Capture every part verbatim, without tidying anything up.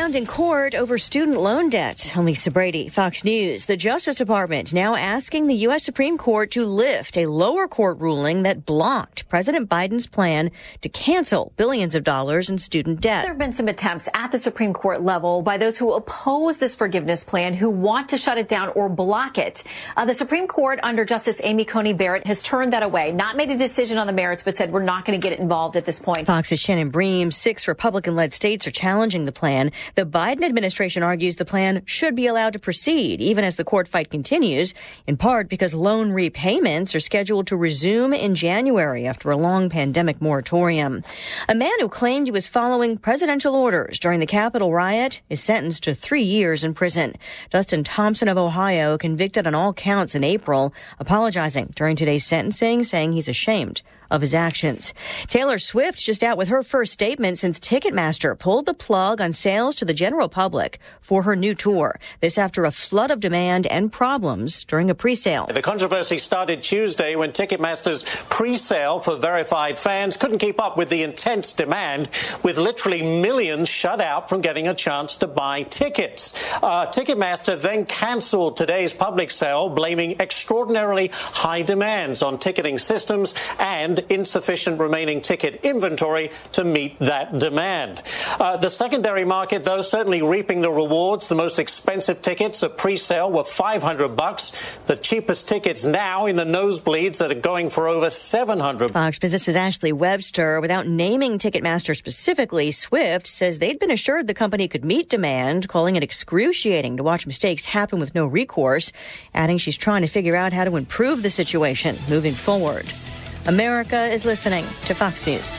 round in court over student loan debt. I'm Lisa Brady, Fox News. The Justice Department now asking the U S Supreme Court to lift a lower court ruling that blocked President Biden's plan to cancel billions of dollars in student debt. There have been some attempts at the Supreme Court level by those who oppose this forgiveness plan, who want to shut it down or block it. Uh, the Supreme Court under Justice Amy Coney Barrett has turned that away, not made a decision on the merits, but said we're not going to get involved at this point. Fox's Shannon Bream. Six Republican-led states are challenging the plan. The Biden administration argues the plan should be allowed to proceed, even as the court fight continues, in part because loan repayments are scheduled to resume in January after a long pandemic moratorium. A man who claimed he was following presidential orders during the Capitol riot is sentenced to three years in prison. Dustin Thompson of Ohio, convicted on all counts in April, apologizing during today's sentencing, saying he's ashamed of his actions. Taylor Swift just out with her first statement since Ticketmaster pulled the plug on sales to the general public for her new tour. This after a flood of demand and problems during a pre-sale. The controversy started Tuesday when Ticketmaster's pre-sale for verified fans couldn't keep up with the intense demand, with literally millions shut out from getting a chance to buy tickets. Uh, Ticketmaster then canceled today's public sale, blaming extraordinarily high demands on ticketing systems and insufficient remaining ticket inventory to meet that demand. Uh, the secondary market, though, certainly reaping the rewards. The most expensive tickets at pre-sale were five hundred bucks. The cheapest tickets now in the nosebleeds that are going for over seven hundred. Fox Business's Ashley Webster, without naming Ticketmaster specifically, Swift says they'd been assured the company could meet demand, calling it excruciating to watch mistakes happen with no recourse, adding she's trying to figure out how to improve the situation moving forward. America is listening to Fox News.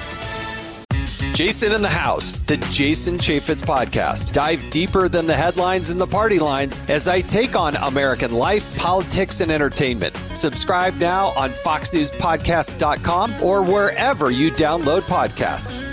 Jason in the House, the Jason Chaffetz podcast. Dive deeper than the headlines and the party lines as I take on American life, politics, and entertainment. Subscribe now on fox news podcast dot com or wherever you download podcasts.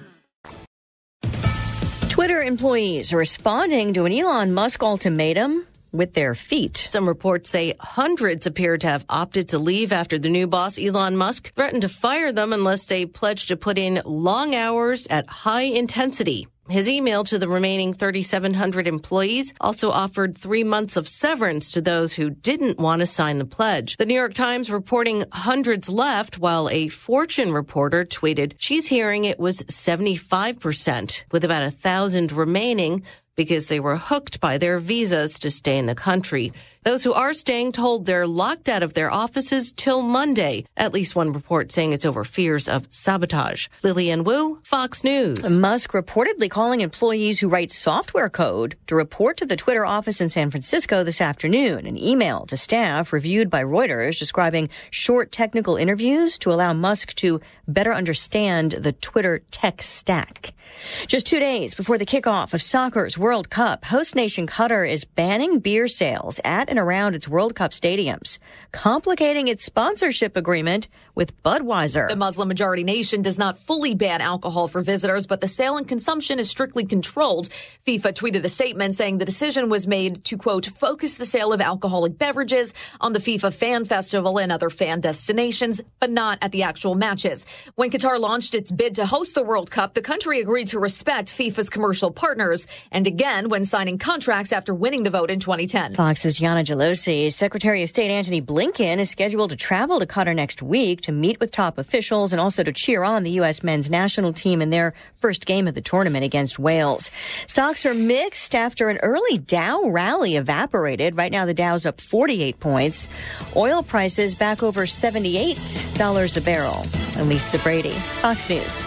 Twitter employees are responding to an Elon Musk ultimatum with their feet. Some reports say hundreds appear to have opted to leave after the new boss, Elon Musk, threatened to fire them unless they pledged to put in long hours at high intensity. His email to the remaining three thousand seven hundred employees also offered three months of severance to those who didn't want to sign the pledge. The New York Times reporting hundreds left, while a Fortune reporter tweeted she's hearing it was seventy-five percent, with about a thousand remaining because they were hooked by their visas to stay in the country. Those who are staying told they're locked out of their offices till Monday. At least one report saying it's over fears of sabotage. Lillian Wu, Fox News. Musk reportedly calling employees who write software code to report to the Twitter office in San Francisco this afternoon. An email to staff reviewed by Reuters describing short technical interviews to allow Musk to better understand the Twitter tech stack. Just two days before the kickoff of soccer's World Cup, host nation Qatar is banning beer sales at and around its World Cup stadiums, complicating its sponsorship agreement with Budweiser. The Muslim-majority nation does not fully ban alcohol for visitors, but the sale and consumption is strictly controlled. FIFA tweeted a statement saying the decision was made to, quote, focus the sale of alcoholic beverages on the FIFA Fan Festival and other fan destinations, but not at the actual matches. When Qatar launched its bid to host the World Cup, the country agreed to respect FIFA's commercial partners, and again when signing contracts after winning the vote in twenty ten. Fox's Yana Gelosi. Secretary of State Antony Blinken is scheduled to travel to Qatar next week to meet with top officials and also to cheer on the U S men's national team in their first game of the tournament against Wales. Stocks are mixed after an early Dow rally evaporated. Right now the Dow's up forty-eight points. Oil prices back over seventy-eight dollars a barrel. I'm Lisa Brady, Fox News.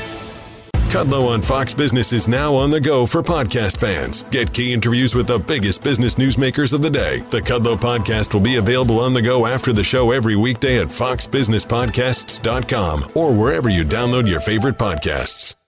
Kudlow on Fox Business is now on the go for podcast fans. Get key interviews with the biggest business newsmakers of the day. The Kudlow podcast will be available on the go after the show every weekday at fox business podcasts dot com or wherever you download your favorite podcasts.